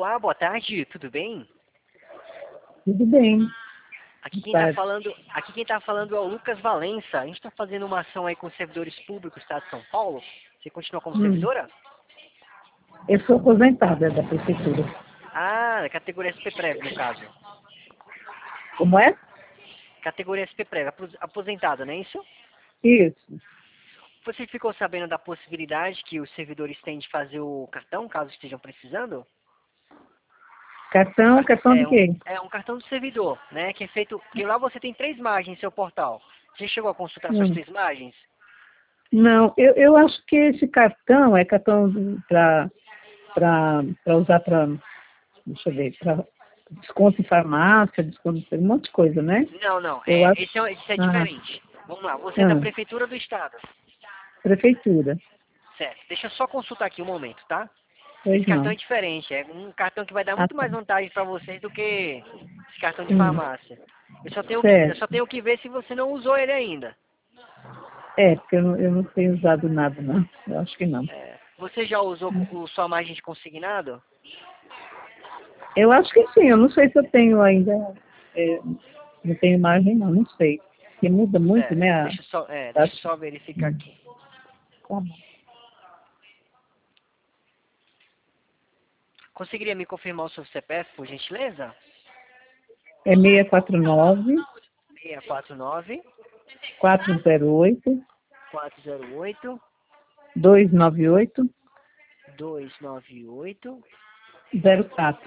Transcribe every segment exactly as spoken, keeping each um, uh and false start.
Olá, boa tarde, tudo bem? Tudo bem. Aqui quem está falando, aqui quem tá falando é o Lucas Valença. A gente está fazendo uma ação aí com servidores públicos do Estado de São Paulo. Você continua como Hum. servidora? Eu sou aposentada da prefeitura. Ah, categoria S P Prev, no caso. Como é? Categoria S P Prev, apos- aposentada, não é isso? Isso. Você ficou sabendo da possibilidade que os servidores têm de fazer o cartão, caso estejam precisando? Cartão, cartão de É um, quê? é um cartão do servidor, né? Que é feito. Porque lá você tem três margens em seu portal. Você chegou a consultar suas Hum. três margens? Não, eu, eu acho que esse cartão é cartão para usar para, deixa eu ver, para desconto em farmácia, desconto em um monte de coisa, né? Não, não. Eu É, acho. esse é, esse é Ah, diferente. Vamos lá. Você é da ah, prefeitura do estado. prefeitura. Certo. Deixa eu só consultar aqui um momento, tá? Esse Pois cartão é não. diferente. É um cartão que vai dar Ah, muito tá. mais vantagem para vocês do que esse cartão de Hum, farmácia. Eu só tenho que, eu certo. só tenho que ver se você não usou ele ainda. É, porque eu não, eu não tenho usado nada, não. Eu acho que não. É, você já usou o sua margem de consignado? Eu acho que sim, eu não sei se eu tenho ainda, é, não tenho margem não, não sei. Porque muda muito, Certo. né? A, Deixa eu só, é, a, deixa eu só verificar hum, aqui. tá bom. Conseguiria me confirmar o seu C P F, por gentileza? É seis quatro nove, seis quatro nove, quatro zero oito, quatro zero oito, dois nove oito, dois nove oito. zero quatro.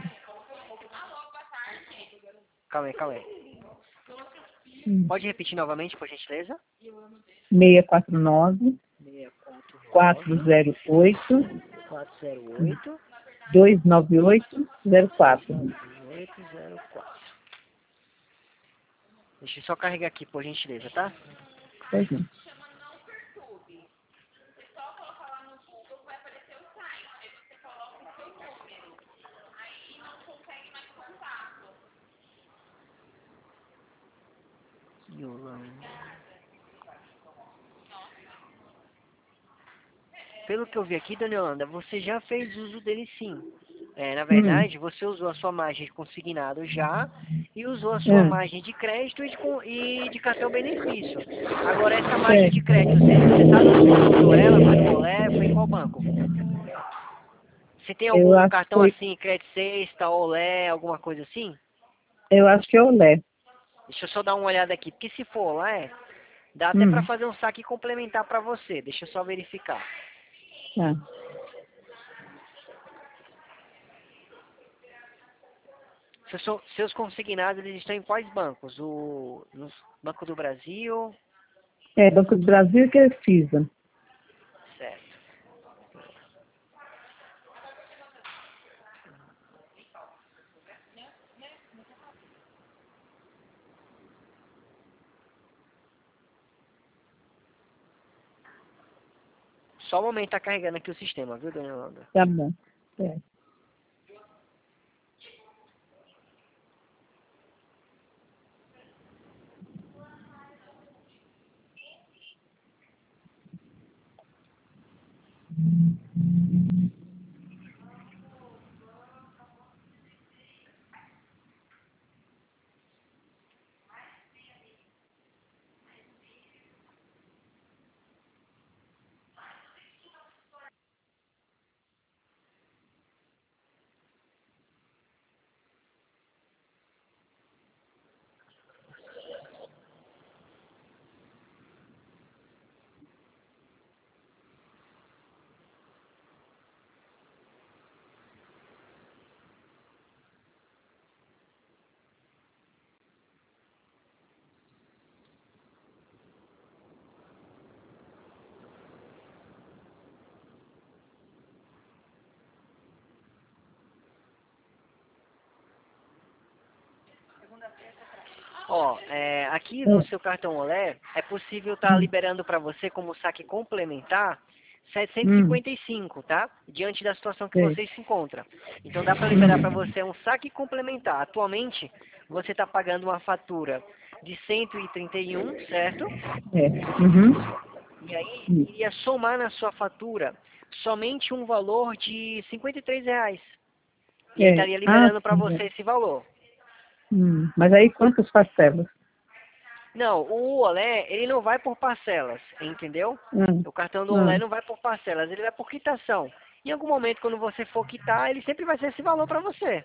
Calma aí, calma aí. Hum. Pode repetir novamente, por gentileza? seis quatro nove, seis quatro quatro nove, zero oito, quatro zero oito, dois nove oito, zero dois quatro. nove oito zero quatro. Deixa eu só carregar aqui, por gentileza, tá? Pois não. Yolanda. Pelo que eu vi aqui, Dona Yolanda, você já fez uso dele sim. É, na Hum. verdade, você usou a sua margem de consignado já e usou a sua Ah, margem de crédito e de, con- e de cartão benefício. Agora, essa margem de certo. crédito, você, você sabe onde você usou ela? Foi no Olé? Foi em qual banco? Você tem Eu algum acho que cartão foi, assim, Crédito Sexta, Olé, alguma coisa assim? eu acho que é o Lé. Deixa eu só dar uma olhada aqui, porque se for Olé, dá até para Hum. fazer um saque complementar para você. Deixa eu só verificar. Ah. Seus, so- seus consignados, eles estão em quais bancos? O no Banco do Brasil? É, Banco do Brasil que é FISA. Certo. Só um momento, tá carregando aqui o sistema, viu, dona Yolanda? Tá bom. É. Ó, é, aqui no Hum. seu cartão Olé, é possível estar Hum. liberando para você como saque complementar setecentos e Hum. cinquenta e cinco, tá? Diante da situação que Sei. você se encontra. Então dá para liberar para Hum. você um saque complementar. Atualmente, você está pagando uma fatura de cento e trinta e um, certo? É. Uhum. E aí Isso. iria somar na sua fatura somente um valor de cinquenta e três reais. E É. ele estaria liberando Ah, para sim, você é. esse valor. Hum, mas aí quantas parcelas? Não, o Olé, ele não vai por parcelas, entendeu? Hum, O cartão do Olé hum. não vai por parcelas, ele vai por quitação. Em algum momento, quando você for quitar, ele sempre vai ser esse valor para você.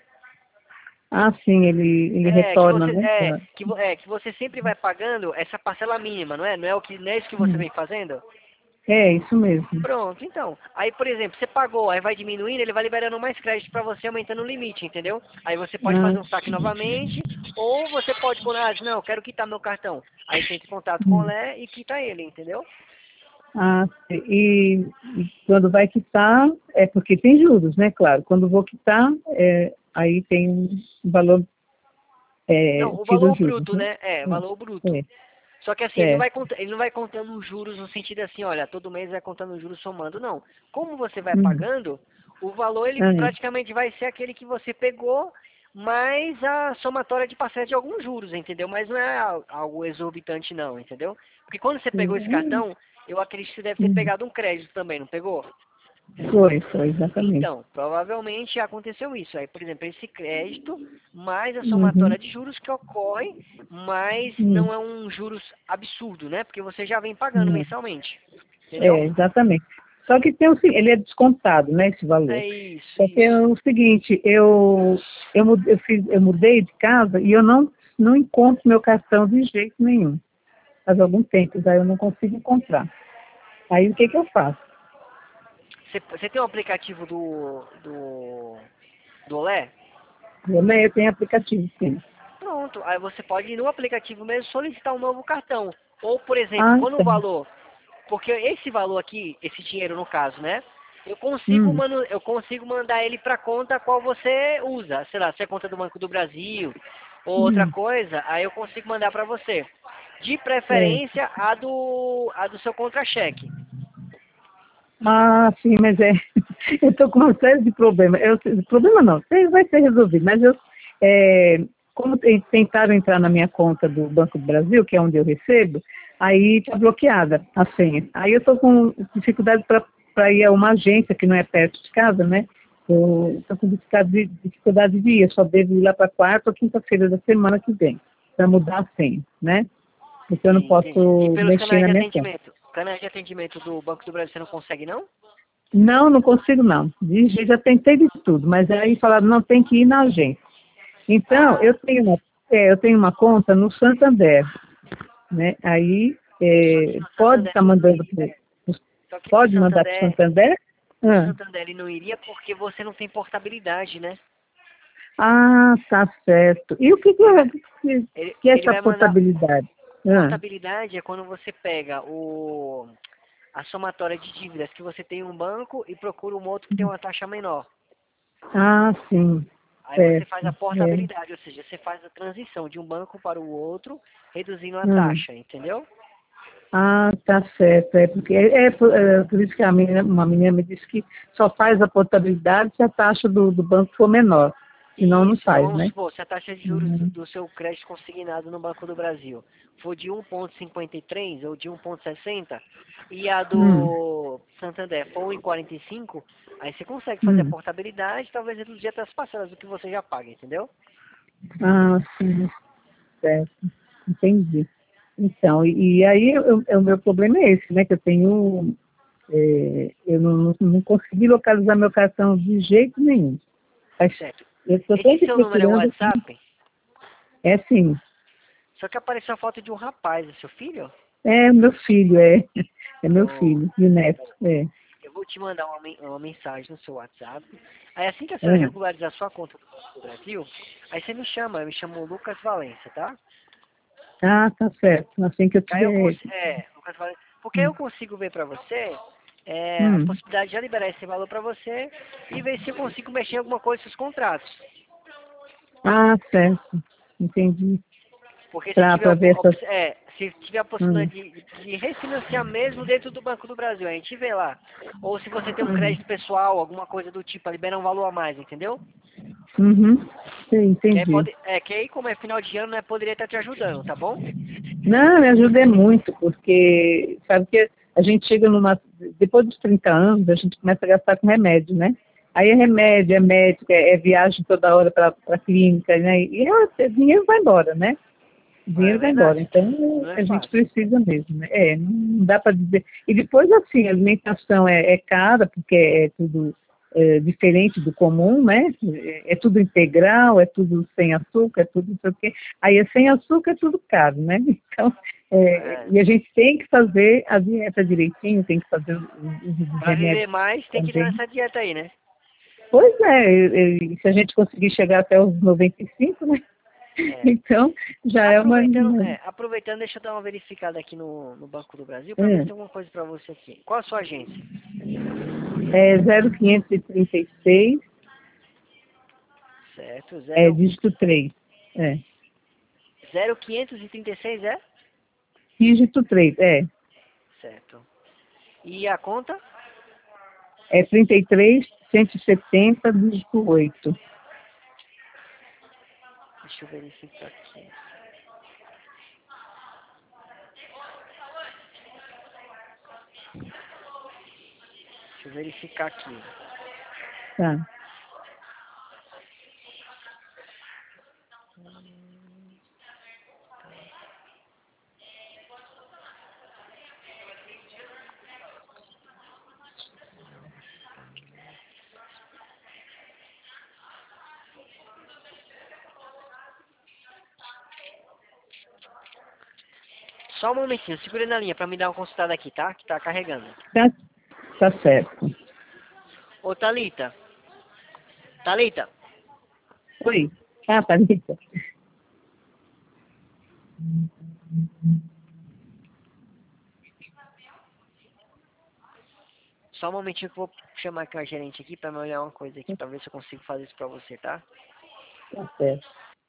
Ah, sim, ele, ele É, que retorna, você, né? é, Pra- que, vo- é, que você sempre vai pagando essa parcela mínima, não é? Não é, o que, não é isso que você Hum. vem fazendo? É, isso mesmo. Pronto, então. Aí, por exemplo, você pagou, aí vai diminuindo, ele vai liberando mais crédito para você, aumentando o limite, entendeu? Aí você pode Ah, fazer um saque novamente, ou você pode, quando, ah, não, eu quero quitar meu cartão. Aí você entra em contato com o hum. Lé e quita ele, entendeu? Ah, e, e quando vai quitar, é porque tem juros, né? Claro. Quando vou quitar, é, aí tem um valor, Não, é, o tira valor os juros, bruto, né? né? É, valor bruto. É, Só que assim, ele não é, vai, cont- ele não vai contando os juros no sentido assim, olha, todo mês vai contando os juros somando, não. Como você vai hum, pagando, o valor ele ah, praticamente vai ser aquele que você pegou, mais a somatória de parcela de alguns juros, entendeu? Mas não é al- algo exorbitante não, entendeu? Porque quando você pegou esse hum, cartão, eu acredito que você deve ter hum. pegado um crédito também, não pegou? Foi, foi, exatamente. Então, provavelmente aconteceu isso. Aí, por exemplo, esse crédito mais a Uhum, somatória de juros que ocorre, mas hum, não é um juros absurdo, né? Porque você já vem pagando hum. mensalmente. Entendeu? É, exatamente. Só que tem o, se- ele é descontado, né, esse valor. É isso, Só que é isso. o seguinte, eu, eu, mu- eu, fiz, eu mudei de casa e eu não, não encontro meu cartão de jeito nenhum. Faz algum tempo, já eu não consigo encontrar. Aí o que que eu faço? Você, você tem um aplicativo do, do, do Olé? Eu, né, eu tenho aplicativo, sim. Pronto. Aí você pode ir no aplicativo mesmo solicitar um novo cartão. Ou, por exemplo, Ah, quando o tá. valor. Porque esse valor aqui, esse dinheiro no caso, né? Eu consigo, Hum, manu, eu consigo mandar ele para conta qual você usa. Sei lá, se é conta do Banco do Brasil ou outra hum, coisa, aí eu consigo mandar para você. De é. preferência, a do, a do seu contra-cheque. Ah, sim, mas é. Eu estou com uma série de problemas. Eu, problema não, tem- vai ser resolvido, mas eu. É, como te- tentaram entrar na minha conta do Banco do Brasil, que é onde eu recebo, aí está bloqueada a senha. Aí eu estou com dificuldade para ir a uma agência que não é perto de casa, né? Estou com dificuldade de, dificuldade de ir, eu só devo ir lá para quarta ou quinta-feira da semana que vem, para mudar a senha, né? Porque eu não Sim, entendi. E posso pelos mexer canais na de minha conta. atendimento? Canais de atendimento do Banco do Brasil você não consegue, não? Não, não consigo não. De jeito, já tentei de tudo, mas aí falaram, não, tem que ir na agência. Então, eu Ah, tenho uma, é, eu tenho uma conta no Santander, né? Aí só que é, no pode Santander estar ele não mandando iria. pro, Só que no pode mandar para o Santander, Santander? no Ah, Santander ele não iria porque você não tem portabilidade, né? ah, tá certo. E o que, que Ele é, vai, que, ele, que é ele essa vai mandar. portabilidade? Ah, Portabilidade é quando você pega o, a somatória de dívidas que você tem em um banco e procura um outro que tem uma taxa menor. ah, sim, Aí você faz certo. a É. portabilidade, ou seja, você faz a transição de um banco para o outro, reduzindo a Hum. taxa, entendeu? Ah, tá certo. É, porque, é, é por, é por isso que a menina, uma menina me disse que só faz a portabilidade se a taxa do, do banco for menor. Senão não Isso, então faz, vamos né? supor, se a taxa de juros do, Uhum. do seu crédito consignado no Banco do Brasil for de um vírgula cinquenta e três ou de um vírgula sessenta e a Hum, do Santander for um vírgula quarenta e cinco, aí você consegue fazer a hum. portabilidade, talvez reduzir até as parcelas do que você já paga, entendeu? Ah, sim, certo. Entendi. Então, e, e aí eu- eu- o meu problema é esse, né? Que eu tenho. É, eu não, não, não consegui localizar meu cartão de jeito nenhum. Mas Certo. eu estou Esse sempre seu número é o procurando. WhatsApp? É sim. Só que apareceu a foto de um rapaz, é seu filho? É meu filho, é. É meu Oh, filho, e neto. É. eu vou te mandar uma, men- uma mensagem no seu WhatsApp. Aí assim que a senhora É. regularizar sua conta do Banco do Brasil, aí você me chama, eu me chamo Lucas Valença, tá? Ah, tá certo. Assim que eu Que aí eu tiver. consigo, é, Lucas Valença, porque aí Hum. eu consigo ver pra você é, a Hum. possibilidade de já liberar esse valor pra você e ver se eu consigo mexer em alguma coisa com os contratos. Ah, certo. Entendi. Porque se Para tiver, a ver op- essas. op- é, se tiver a Hum. possibilidade de, de refinanciar mesmo dentro do Banco do Brasil, a gente vê lá. Ou se você tem um Hum. crédito pessoal, alguma coisa do tipo, a liberar um valor a mais, entendeu? Uhum. Sim, Que aí entendi. pode, é, que aí como é final de ano, né, poderia estar te ajudando, tá bom? Não, me ajuda muito, porque sabe que a gente chega numa. Depois dos trinta anos, a gente começa a gastar com remédio, né? Aí é remédio, é médico, é, é viagem toda hora para a clínica, né? E é, dinheiro vai embora, né? O É dinheiro vai embora. verdade. Então, Não é a gente fácil. precisa mesmo, né? É, não, não dá para dizer. E depois, assim, a alimentação é, é cara, porque é tudo é, diferente do comum, né? É, é tudo integral, é tudo sem açúcar, é tudo não sei o quê. Aí é sem açúcar, é tudo caro, né? Então, é, É. e a gente tem que fazer a dieta direitinho, tem que fazer os, os Pra viver remédios mais, tem que ir também. nessa dieta aí, né? Pois é, e- e se a gente conseguir chegar até os noventa e cinco, né? É. Então, já é uma. Aproveitando, é, aproveitando, deixa eu dar uma verificada aqui no, no Banco do Brasil para ver se É, tem alguma coisa para você aqui. Qual a sua agência? é zero quinhentos e trinta e seis, Certo, é zero, dígito três. É, zero quinhentos e trinta e seis é? dígito três, é. Certo. E a conta? É trinta e três, cento e setenta, dígito oito. Deixa eu verificar aqui. Deixa eu verificar aqui. Tá. Só um momentinho, segura na linha para me dar uma consultada aqui, tá? Que tá carregando. Tá, tá certo. Ô, Thalita. Thalita, Oi. Ah, Thalita. só um momentinho que eu vou chamar aqui a gerente aqui para me olhar uma coisa aqui, para ver se eu consigo fazer isso para você, tá? Tá certo.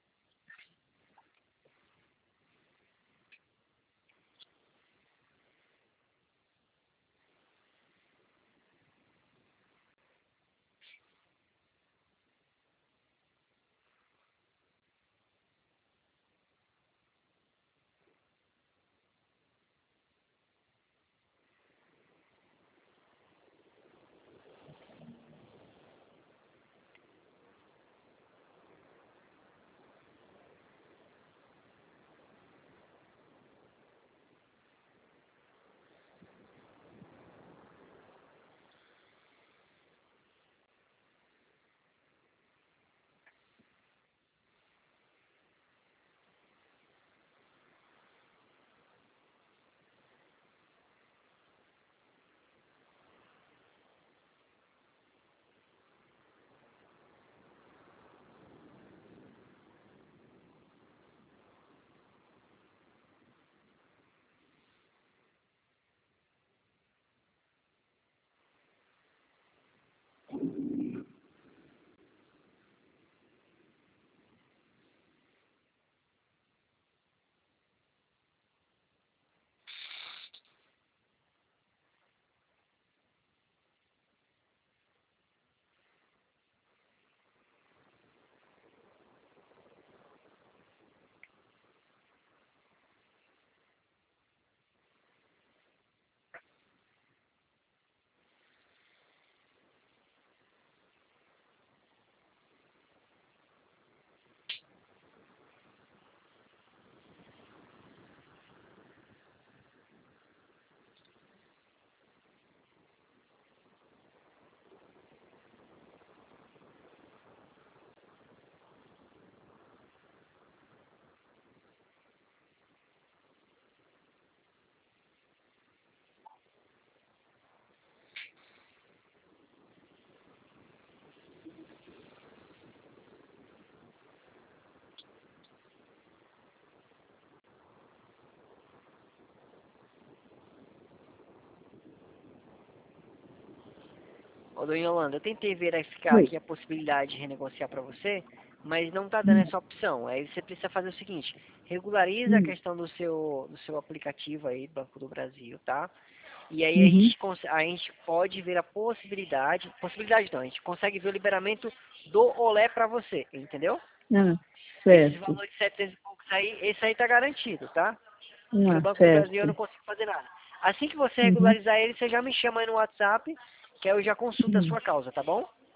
Ô, dona Yolanda, eu tentei verificar Oi. aqui a possibilidade de renegociar para você, mas não tá dando essa opção. Aí você precisa fazer o seguinte, regulariza a Hum. questão do seu, do seu aplicativo aí, Banco do Brasil, tá? E aí a Uhum. gente, cons- a gente pode ver a possibilidade, possibilidade não, a gente consegue ver o liberamento do Olé para você, entendeu? Ah, Esse certo. valor de setecentos e poucos aí, esse aí tá garantido, tá? Que no Ah, Banco do Brasil eu certo. não consigo fazer nada. Assim que você Uhum. regularizar ele, você já me chama aí no WhatsApp, que aí eu já consulto a Uhum. sua causa, tá bom?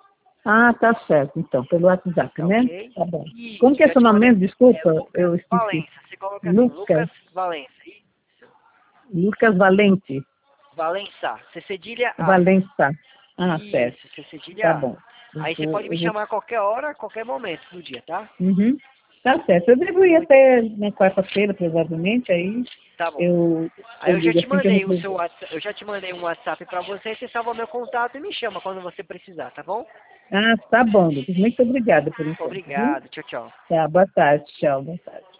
Ah, tá certo, então, pelo WhatsApp, Tá né? ok? Tá bom. Isso, Como que é já seu te nome mandei. mesmo? Desculpa, É Lucas eu esqueci. Valença. Você coloca assim, Lucas, Lucas Valença. Isso. Lucas Valente, Valença. C cedilha A. Valença. Ah, certo, Isso, C cedilha tá A. bom. Eu Aí você vou, pode me eu vou... chamar a qualquer hora, a qualquer momento do dia, tá? Uhum. Tá certo, eu devo ir Muito até na quarta-feira, provavelmente, aí tá bom. eu, Aí eu eu já ligo te assim que eu mandei o resolver. seu WhatsApp, eu já te mandei um WhatsApp pra você, você salva meu contato e me chama quando você precisar, tá bom? Ah, tá bom, Lucas, muito obrigada por enquanto, viu? Obrigado, tchau, tchau. Tá, boa tarde, tchau, boa tarde.